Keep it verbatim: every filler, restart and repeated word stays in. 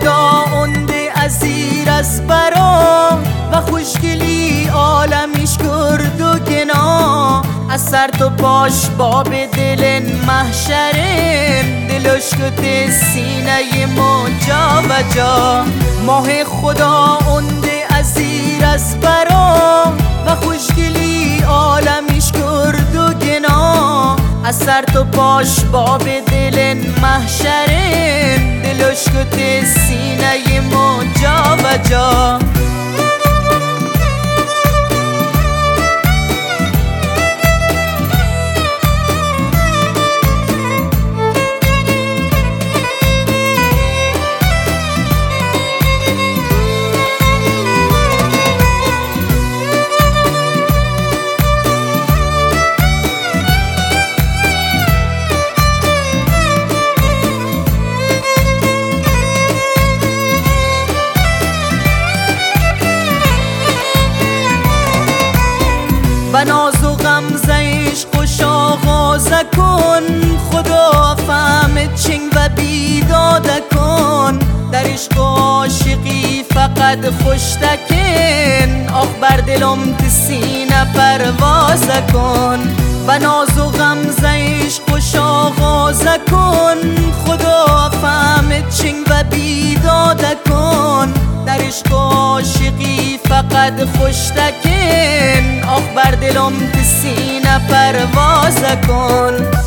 خدا اونده ازیر از برا و خوشگلی عالمیش کرد و گنا از سر تو پاش باب دل محشرین دلش کت سینه ما جا و جا ماه خدا اونده ازیر از برا و خوشگلی عالمیش کرد و گنا از سر تو پاش باب دل محشرین دلش کت سینه ما جا و جا و ناز و غمزش خوش آغاز کن خدا فهم چنگ و بیداد کن در عشق عاشقی فقط خوش تکن آخ بر دلم تسینه پرواز کن و ناز و غمزش خوش آغاز کن خدا فهم چنگ و بیداد کن در عشق عاشقی فقط خوش تکن آخ بر دلم تسینه پرواز کن